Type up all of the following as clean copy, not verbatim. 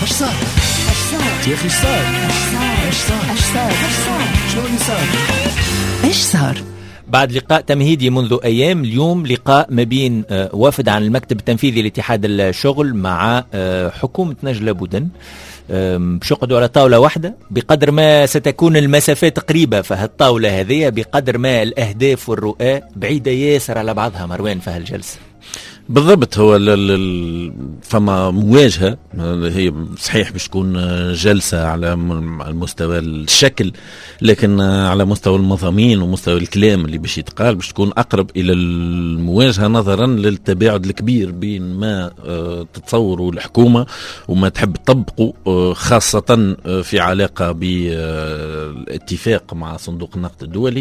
اش صار يا اخي؟ اش صار شنو اللي صار؟ ايش صار؟ بعد لقاء تمهيدي منذ أيام، اليوم لقاء ما بين وفد عن المكتب التنفيذي لاتحاد الشغل مع حكومة نجلة بودن، باش يقعدوا على طاولة واحدة. بقدر ما ستكون المسافات قريبة في هالطاولة هذه، بقدر ما الأهداف والرؤى بعيدة ياسر على بعضها. مروان في هالجلسة بالضبط، هو فما مواجهة هي صحيح باش تكون جلسة على مستوى الشكل، لكن على مستوى المضامين ومستوى الكلام اللي باش يتقال باش تكون أقرب إلى المواجهة، نظرا للتباعد الكبير بين ما تتصوروا الحكومة وما تحب تطبقوا، خاصة في علاقة بالاتفاق مع صندوق النقد الدولي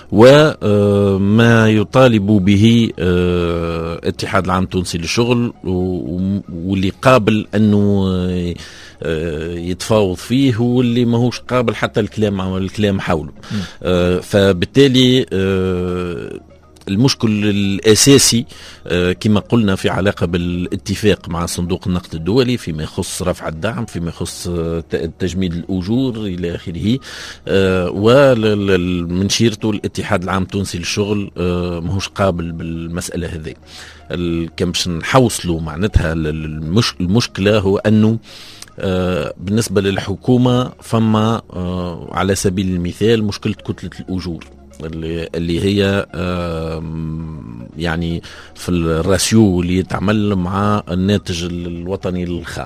وما يطالب به اتحاد العام التونسي للشغل، واللي قابل انه يتفاوض فيه واللي ماهوش قابل حتى الكلام حوله. فبالتالي المشكل الأساسي كما قلنا في علاقة بالاتفاق مع صندوق النقد الدولي فيما يخص رفع الدعم، فيما يخص تجميد الأجور إلى آخره، ومن شيرته الاتحاد العام التونسي للشغل ماهوش قابل بالمسألة هذه. كم باش نحوصلوا معناتها المشكلة هو أنه بالنسبة للحكومة فما على سبيل المثال مشكلة كتلة الأجور اللي هي يعني في الراسيو اللي يتعمل مع الناتج الوطني الخام.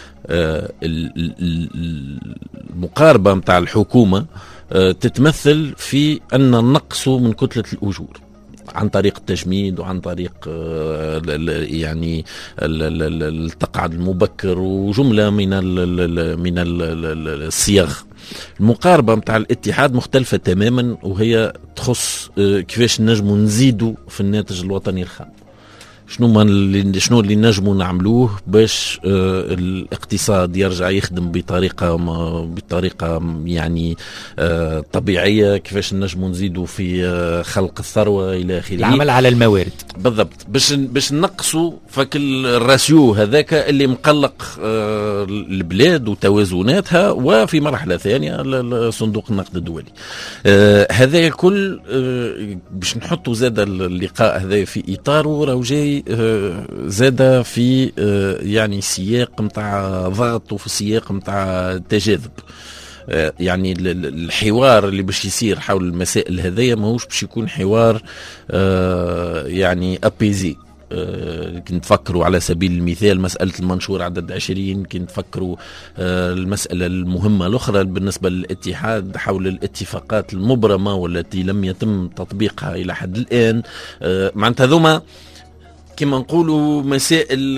المقاربة متاع الحكومة تتمثل في أن نقص من كتلة الأجور عن طريق التجميد وعن طريق يعني التقاعد المبكر وجملة من الصيغ. المقاربة متاع الاتحاد مختلفة تماما، وهي تخص كيفاش نجموا نزيدوا في الناتج الوطني الخام. شنو اللي نجموا نعملوه باش الاقتصاد يرجع يخدم بطريقة يعني طبيعية، كيفاش نجموا نزيدوا في خلق الثروة إلى آخره، العمل على الموارد بالضبط، باش نقصوا فك الراسيو هذاك اللي مقلق البلاد وتوازناتها، وفي مرحلة ثانية صندوق النقد الدولي. هذا الكل باش نحطوا زاد اللقاء هذا في إطاره راهو جاي زاد في يعني سياق متاع ضغط وفي سياق متاع تجاذب. يعني الحوار اللي باش يصير حول المسائل هذية ماهوش باش يكون حوار يعني أبيزي. كنت تفكروا على سبيل المثال مسألة المنشور عدد 20، كنت تفكروا المسألة المهمة الأخرى بالنسبة للاتحاد حول الاتفاقات المبرمة والتي لم يتم تطبيقها إلى حد الآن. معناتها ذوما كما نقولوا مسائل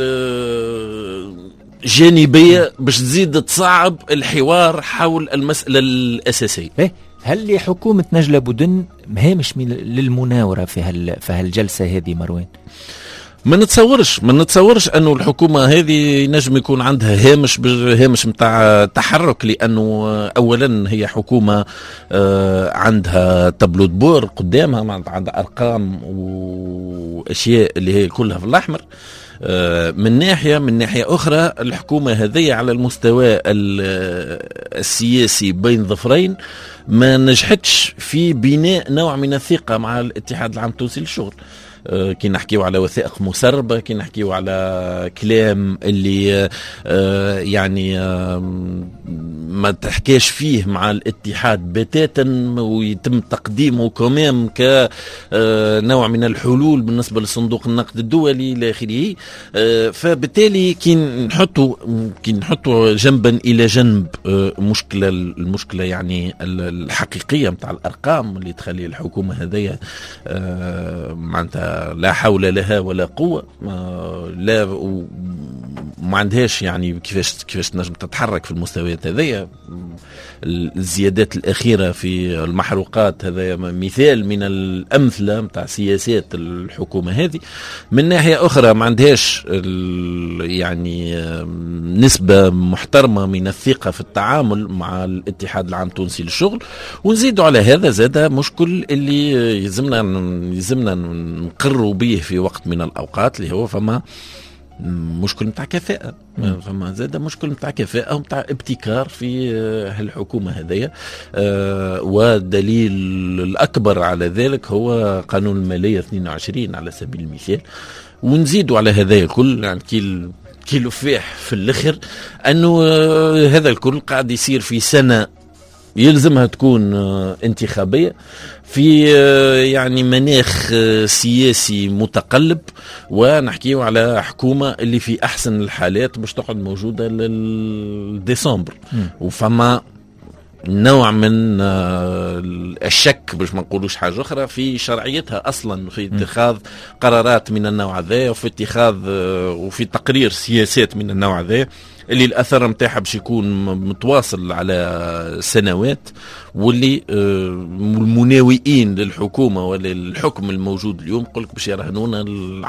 جانبية باش تزيد تصعب الحوار حول المسألة الأساسية. هل لحكومة نجلة بودن هامش للمناورة في هالجلسة هذه مروان؟ ما نتصورش انه الحكومة هذه نجم يكون عندها هامش متاع تحرك، لانه اولا هي حكومة عندها تابلو بور قدامها، عندها ارقام واشياء اللي هي كلها في الاحمر. من ناحية أخرى الحكومة هذه على المستوى السياسي بين ظفرين ما نجحتش في بناء نوع من الثقة مع الاتحاد العام التونسي للشغل. كي نحكيو على وثائق مسربة، كي نحكيو على كلام اللي يعني ما تحكيش فيه مع الاتحاد بتاتا ويتم تقديمه كمام كنوع من الحلول بالنسبة لصندوق النقد الدولي إلى آخره. فبالتالي كي نحطوا جنبا إلى جنب المشكلة يعني الحقيقية متاع الأرقام اللي تخلي الحكومة هذه معناتها لا حول لها ولا قوة، لا ما عندهاش يعني كيفاش تنجم تتحرك في المستويات هذية. الزيادات الأخيرة في المحروقات هذا مثال من الأمثلة متاع سياسات الحكومة هذه. من ناحية أخرى ما عندهاش يعني نسبة محترمة من الثقة في التعامل مع الاتحاد العام التونسي للشغل. ونزيدوا على هذا زاد مشكل اللي يلزمنا نقروا به في وقت من الأوقات، اللي هو فما مشكل متاع كفاءة، فما زاد مشكل متاع كفاءة ومتاع ابتكار في هالحكومة هذيا. والدليل الأكبر على ذلك هو قانون المالية 22 على سبيل المثال. ونزيدوا على هذا الكل يعني كيلو فيح في الآخر أنه هذا الكل قاعد يصير في سنة يلزمها تكون انتخابية، في يعني مناخ سياسي متقلب، ونحكيه على حكومة اللي في أحسن الحالات باش تقعد موجودة للديسمبر. وفما نوع من الشك باش ما نقولوش حاجة أخرى في شرعيتها أصلا في اتخاذ قرارات من النوع ذا، وفي اتخاذ وفي تقرير سياسات من النوع ذا اللي الأثر متاعها باش يكون متواصل على سنوات، واللي المناوئين للحكومة وللحكم الموجود اليوم قلت باش يرهنونا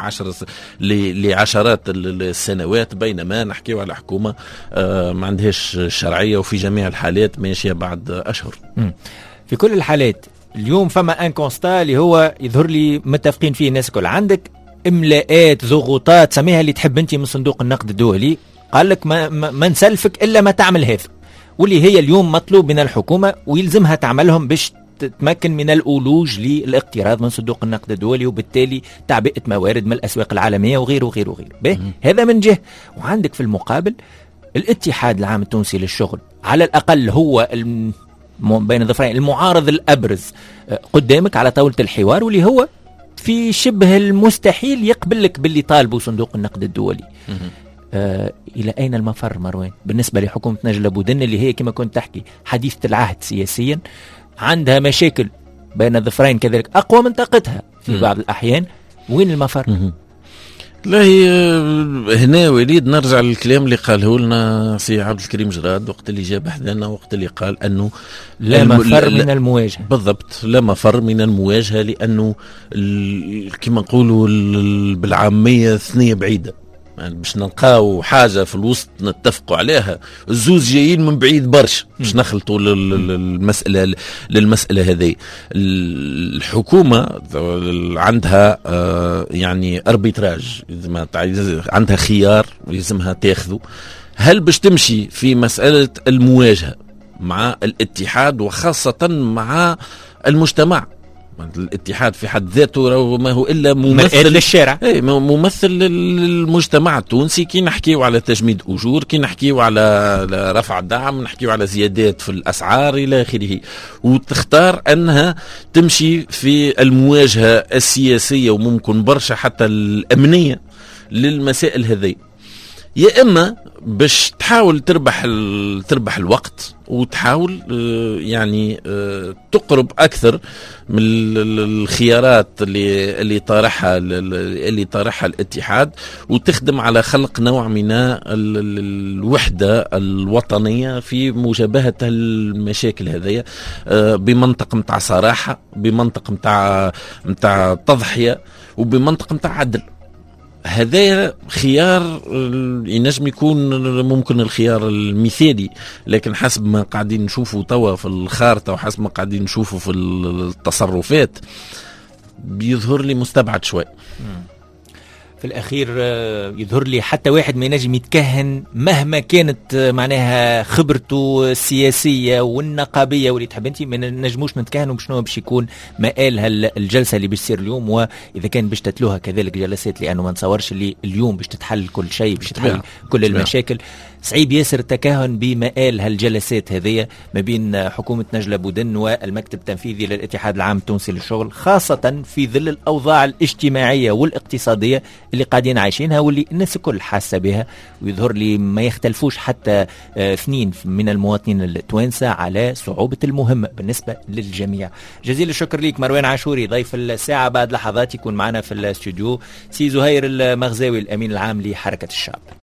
لعشرات السنوات، بينما نحكيو على حكومة ما عندهاش شرعية وفي جميع الحالات ماشية بعد أشهر. في كل الحالات اليوم فما ان كونستا اللي هو يظهر لي متفقين فيه الناس الكل، عندك املاءات ضغوطات سميها اللي تحب انت من صندوق النقد الدولي، قال لك ما نسلفك الا ما تعمل هذا، واللي هي اليوم مطلوب من الحكومه ويلزمها تعملهم باش تتمكن من الأولوج للاقتراض من صندوق النقد الدولي، وبالتالي تعبئة موارد من الأسواق العالمية وغيره وغيره وغيره. هذا من جهة. وعندك في المقابل الاتحاد العام التونسي للشغل، على الأقل هو بين الظفرين المعارض الأبرز قدامك على طاولة الحوار، واللي هو في شبه المستحيل يقبل لك باللي طالبه صندوق النقد الدولي. إلى أين المفر مروان بالنسبة لحكومة نجلة بودن اللي هي كما كنت تحكي حديثة العهد سياسيا، عندها مشاكل بين الظفرين كذلك أقوى من طاقتها في بعض الأحيان؟ وين المفر؟ لا هنا وليد نرجع للكلام اللي قاله لنا سي عبد الكريم جراد وقت اللي جاب حدانا، وقت اللي قال أنه لا مفر من المواجهة. بالضبط، لا مفر من المواجهة، لأنه كما نقولوا بالعامية ثنية بعيدة، يعني باش نلقاو حاجة في الوسط نتفقوا عليها، الزوز جايين من بعيد برشا باش نخلطوا للمسألة هذه. الحكومة عندها يعني اربيتراج، عندها خيار لازمها تاخذه. هل باش تمشي في مسألة المواجهة مع الاتحاد وخاصة مع المجتمع؟ الاتحاد في حد ذاته ما هو الا ممثل للشارع، ممثل للمجتمع التونسي. كي نحكيو على تجميد اجور، كي نحكيو على رفع الدعم، نحكيو على زيادات في الاسعار الى اخره، وتختار انها تمشي في المواجهه السياسيه وممكن برشا حتى الامنيه للمسائل هذه، يا اما باش تحاول تربح الوقت وتحاول يعني تقرب اكثر من الخيارات اللي طارحها الاتحاد، وتخدم على خلق نوع من الوحده الوطنيه في مجابهه المشاكل هذه بمنطق متاع صراحه، بمنطق متاع تضحيه، وبمنطق متاع عدل. هذا خيار ينجم يكون ممكن الخيار المثالي، لكن حسب ما قاعدين نشوفوا توا في الخارطة وحسب ما قاعدين نشوفوا في التصرفات بيظهر لي مستبعد شوي. في الأخير يظهر لي حتى واحد ما ينجم يتكهن مهما كانت معناها خبرته السياسية والنقابية واللي تحب انت، ما نجموش نتكهنوا بشنو باش يكون مآلها الجلسة اللي باش تصير اليوم، وإذا كان باش تتلوها كذلك جلسات، لأنه ما نتصورش اللي اليوم باش تتحل كل شيء، باش تتحل كل المشاكل. صعيب ياسر التكهن بمآل هالجلسات هذه ما بين حكومة نجلة بودن والمكتب التنفيذي للاتحاد العام التونسي للشغل، خاصة في ظل الأوضاع الاجتماعية والاقتصادية اللي قاعدين عايشينها واللي الناس الكل حاسة بها. ويظهر لي ما يختلفوش حتى اثنين من المواطنين التوانسة على صعوبة المهمة بالنسبة للجميع. جزيل الشكر ليك مروان عاشوري ضيف الساعة، بعد لحظات يكون معنا في الاستوديو سي زهير المغزاوي الأمين العام لحركة الشعب.